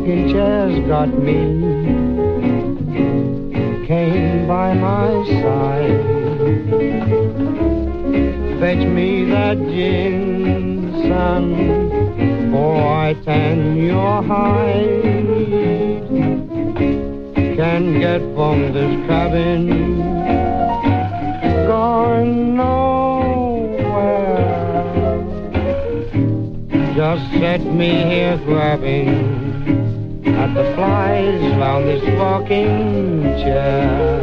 rocking chair's got me, came by my side. Fetch me that gin, son, for I tan your hide. Can't get from this cabin, going nowhere. Just set me here grabbing at the flies round this rocking chair.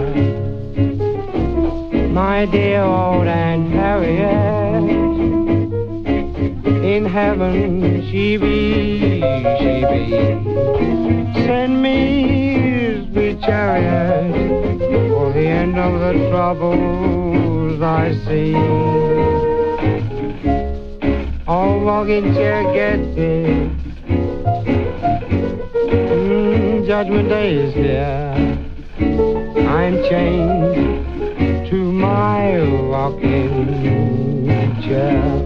My dear old Aunt Harriet, in heaven she be. Send me his chariot for the end of the troubles I see. All rocking chair gets it. Judgment Day is here. I'm chained to my rocking chair.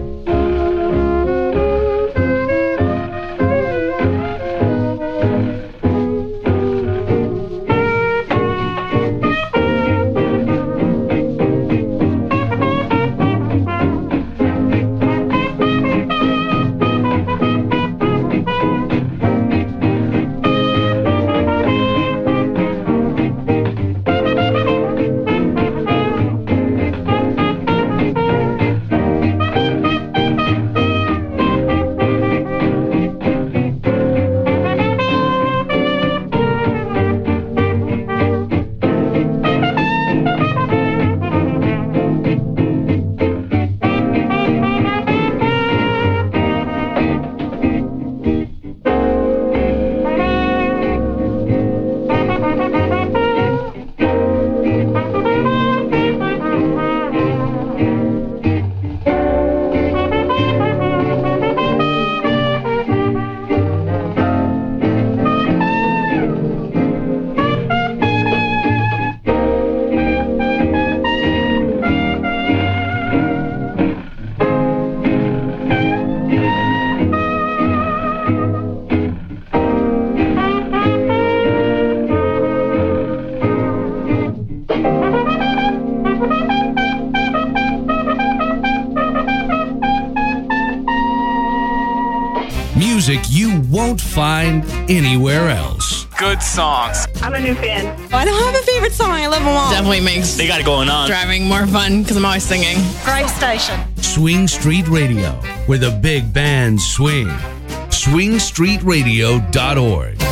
Music you won't find anywhere else. Good songs. I'm a new fan. I don't have a favorite song. I love them all. Definitely makes They got it going on. driving more fun because I'm always singing. Great station. Swing Street Radio, where the big bands swing. swingstreetradio.org